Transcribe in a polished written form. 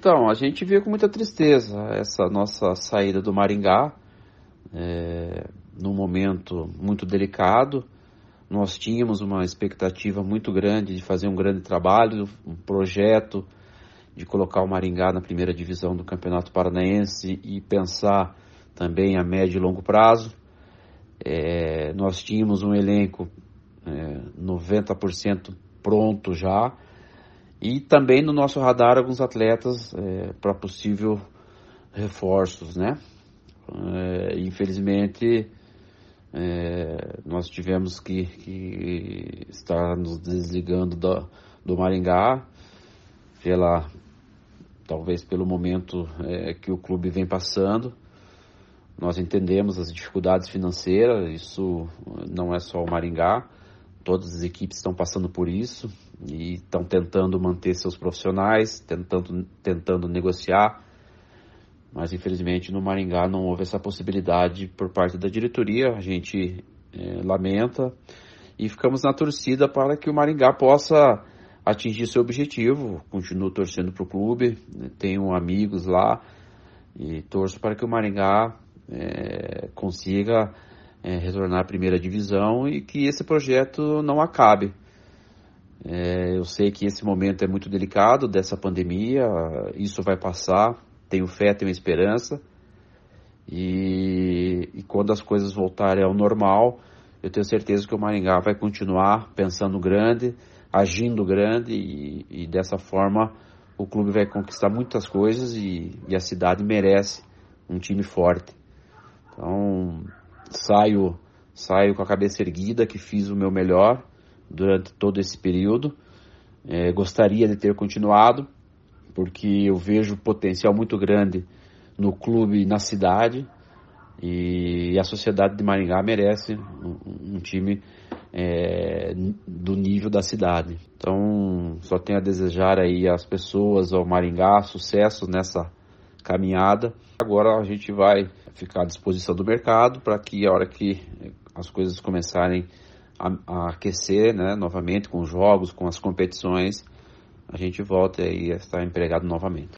Então, a gente vê com muita tristeza essa nossa saída do Maringá, num momento muito delicado. Nós tínhamos uma expectativa muito grande de fazer um grande trabalho, um projeto de colocar o Maringá na primeira divisão do Campeonato Paranaense e pensar também a médio e longo prazo. Nós tínhamos um elenco 90% pronto já, e também no nosso radar alguns atletas para possível reforços, né? Infelizmente, nós tivemos que estar nos desligando do Maringá, talvez pelo momento que o clube vem passando. Nós entendemos as dificuldades financeiras, isso não é só o Maringá, todas as equipes estão passando por isso e estão tentando manter seus profissionais, tentando negociar, mas infelizmente no Maringá não houve essa possibilidade por parte da diretoria. A gente lamenta e ficamos na torcida para que o Maringá possa atingir seu objetivo. Continuo torcendo para o clube, tenho amigos lá e torço para que o Maringá consiga retornar à primeira divisão e que esse projeto não acabe. Eu sei que esse momento é muito delicado dessa pandemia, isso vai passar, tenho fé, tenho esperança, e quando as coisas voltarem ao normal, eu tenho certeza que o Maringá vai continuar pensando grande, agindo grande, e dessa forma o clube vai conquistar muitas coisas e a cidade merece um time forte. Então, saio com a cabeça erguida, que fiz o meu melhor durante todo esse período. Gostaria de ter continuado, porque eu vejo potencial muito grande no clube e na cidade, e a sociedade de Maringá merece um time do nível da cidade. Então, só tenho a desejar aí às pessoas, ao Maringá, sucesso nessa caminhada. Agora a gente vai ficar à disposição do mercado para que a hora que as coisas começarem a aquecer, né, novamente com os jogos, com as competições, a gente volte aí a estar empregado novamente.